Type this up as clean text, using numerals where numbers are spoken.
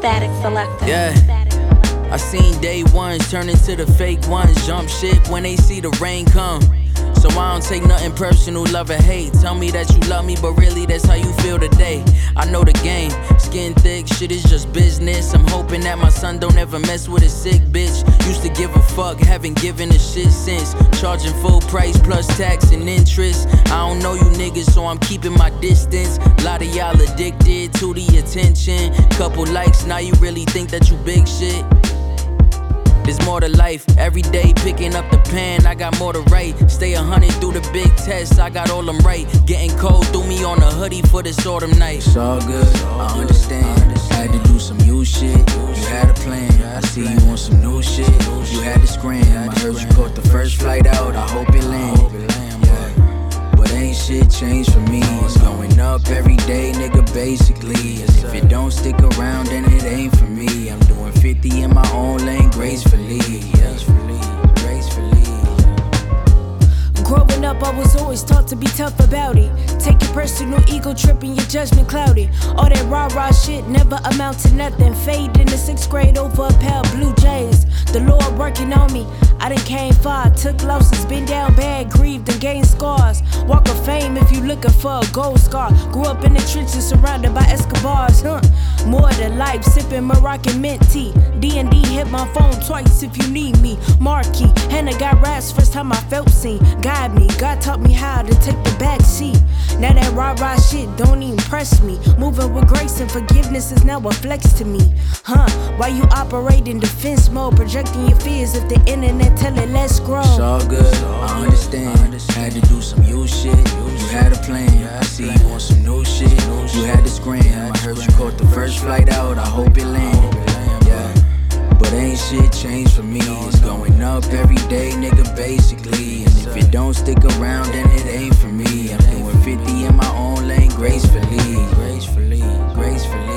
Static Selector. Yeah, I seen day ones turn into the fake ones. Jump ship when they see the rain come. So I don't take nothing personal, love or hate. Tell me that you love me, but really that's how you feel today. I know the game, skin thick, shit is just business. I'm hoping that my son don't ever mess with a sick bitch. Used to give a fuck, haven't given a shit since. Charging full price plus tax and interest. I don't know you niggas, so I'm keeping my distance. Lot of y'all addicted to the attention. Couple likes, now you really think that you big shit. There's more to life, every day picking up the pen, I got more to write. Stay 100 through the big tests, I got all them right. Getting cold, threw me on a hoodie for this autumn night. It's all good, I understand. Had to do some new shit, you had a plan. I see you on some new shit, you had to scram. I heard you caught the first flight out, I hope it landed. Yeah. But ain't shit changed for me. It's going up every day, nigga, basically. And if it don't stick around, then it ain't for me. I'm doing 50 in my own lane gracefully. Gracefully. Growing up, I was always taught to be tough about it. Take your personal ego trip and your judgment clouded. All that rah-rah shit never amount to nothing. Fade in the 6th grade over a pair of blue jays. The Lord working on me, I done came far. Took losses, been down bad, grieved and gained scars. Walk of fame if you looking for a gold scar. Grew up in the trenches surrounded by Escobars, More than life, sipping Moroccan mint tea. D&D hit my phone twice if you need me. Marquee, Hannah got raps first time I felt seen. Guide me, God taught me how to take the back seat. Now that rah-rah shit don't even impress me. Moving with grace and forgiveness is now a flex to me. Why you operate in defense mode, projecting your fears if the internet tell it let's grow? It's all good, I understand. Had to do some new shit, you had a plan. I see you on some new shit, you had to scram. I heard you caught the first flight out, I hope it landed. Yeah, but ain't shit changed for me. It's going up every day, nigga, basically. And if it don't stick around, then it ain't for me. I'm doing 50 in my own lane gracefully. Gracefully.